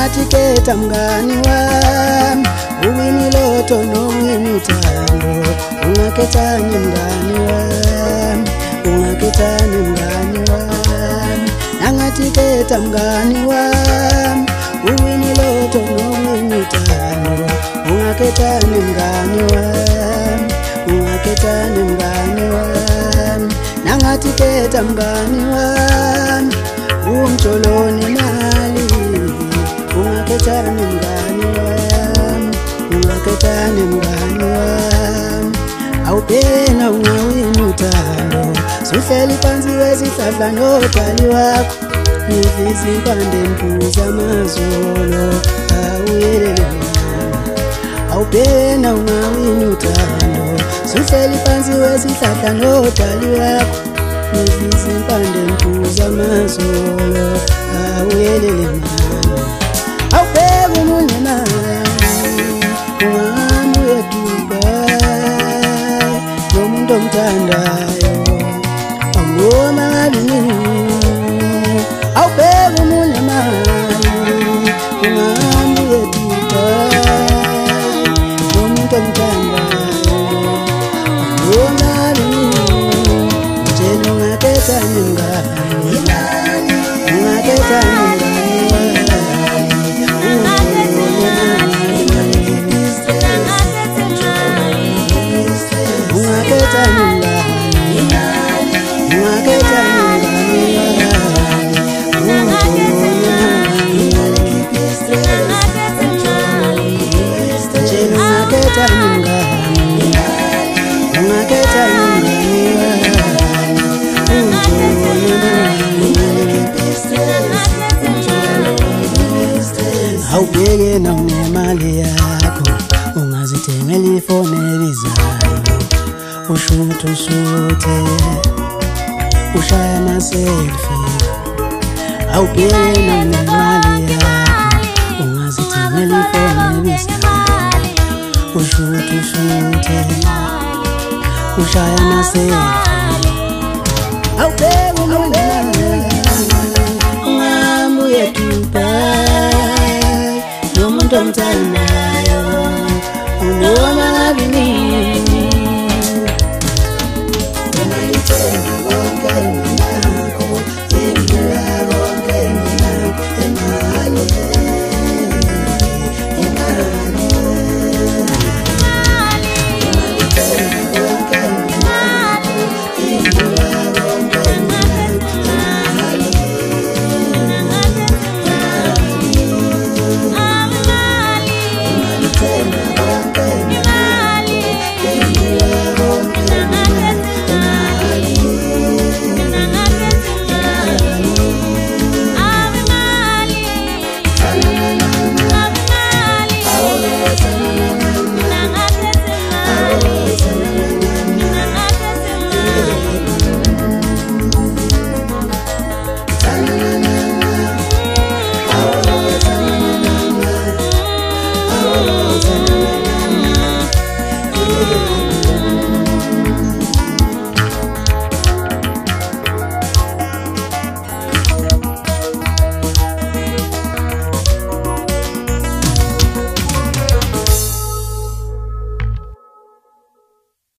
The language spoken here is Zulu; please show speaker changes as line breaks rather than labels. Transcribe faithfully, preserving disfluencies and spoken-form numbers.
nangathikhetha mngani wami uwini loto nowini uthando ungakhethani mngani wami ungakhethani mngani wami nangathikhetha mngani wami uwini loto nowini uthando ungakhethani mngani wami ungakhethani mngani wami nangathikhetha mngani wami umjoloni mali ungakhethani mngani wami ungakhethani mngani wami awuphena ungawini uthando suhleli phansi wezihlahla nodali wakho nidlisa impande mphuza amazolo awuyelele awuphena ungawini uthando suhleli phansi wezihlahla nodali wakho nidlisa impande mphuza amazolo awuyelele mama awubheka umunye mali ungahambi uye Dubai nomuntu omthandayo awungoma ngabini awubheka umunye mali ungahambi uye Dubai nomuntu omthandayo awungoma ngabini utshela ungakhethani mngani ungakhethani awubheke nawunemali yakho ungazithengela ifoni ebizayo ushuthe ushuthe ushaya ama-selfie awubheke nawunemali yakho ungazithengela ifoni ebizayo ushuthe ushuthe ushaya ama-selfie awubheke umunye ungahambi uye Dubai nomuntu omthandayo unoma ngabini